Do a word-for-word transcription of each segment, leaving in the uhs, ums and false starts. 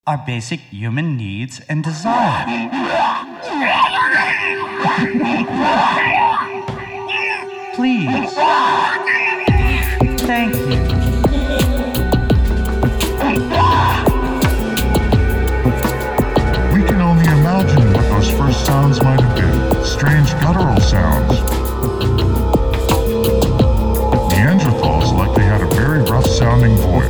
Our basic human needs and desires. Please. Thank you. We can only imagine what those first sounds might have been. Strange guttural sounds. Neanderthals, like they had a very rough-sounding voice.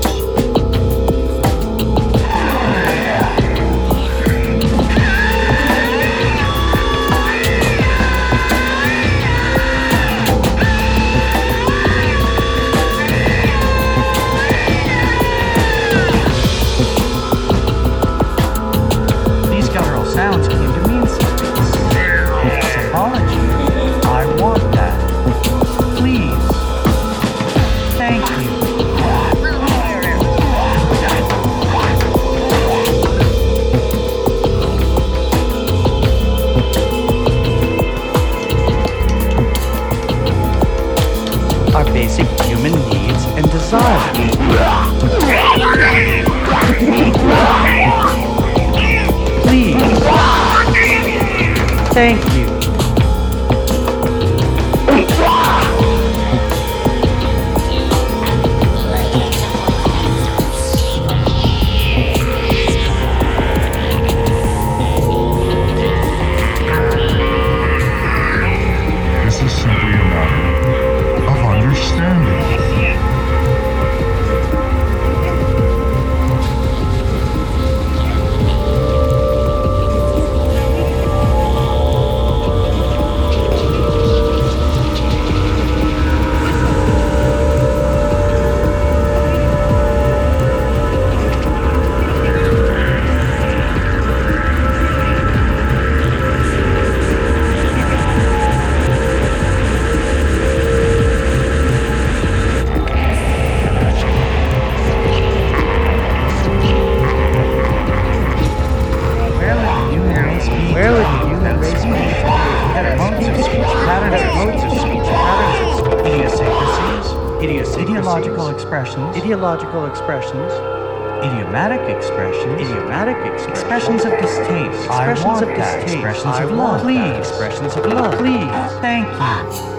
Sounds came to mean something. Symbology. I want that. Please. Thank you. Our basic human needs and desires. Please. Thank you. This is simply a matter of understanding. Where would the human race be? Had modes of speech patterns, modes of speech patterns, idiosyncrasies, idiosyncrasies, ideological expressions, ideological expressions, idiomatic expressions, idiomatic expressions, expressions of distaste, expressions of distaste, expressions of love, please, expressions of love, please, thank you.